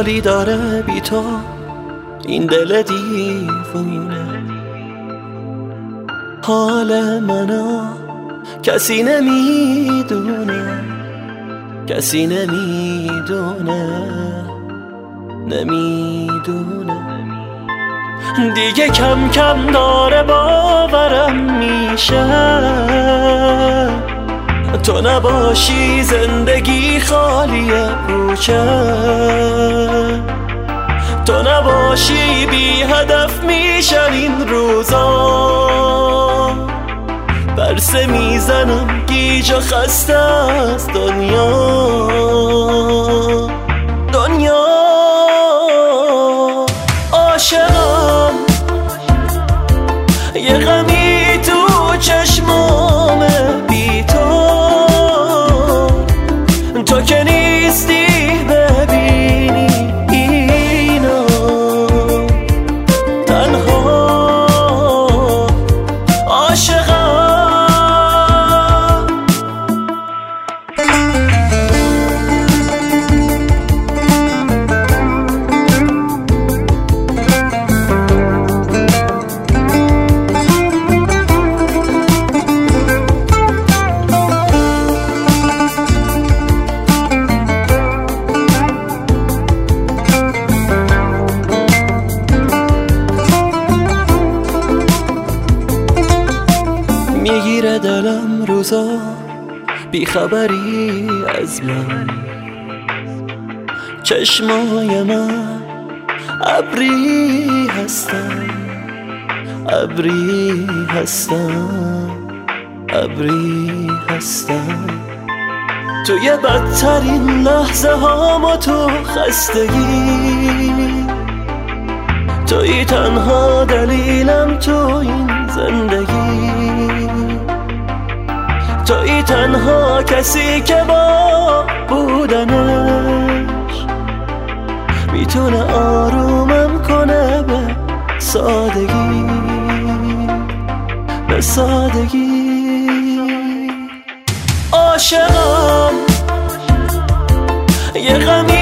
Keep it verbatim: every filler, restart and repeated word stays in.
حالی داره بی تو این دل دیوونه. حال منو کسی نمیدونه، کسی نمیدونه، نمیدونه. دیگه کم کم داره باورم میشه تو نباشی زندگی خالیه پوچه، تو نباشی بی هدف میشن این روزا. برسه میزنم گیج و خسته از دنیا، دنیا. عاشقم یه غمی تو چشمامه بی تو، تو که نیستی ببینی اینو تنها. عاشقم میگیره دلم روزا بی خبری از من، چشمای من ابری هستن، ابری هستن، ابری هستن. توی بدترین لحظه هامو تو خستگی، توی تنها دلیلم تو این زندگی، توی تنها کسی که با بودنش میتونه آرومم کنه به سادگی، به سادگی. عاشقم یه غمی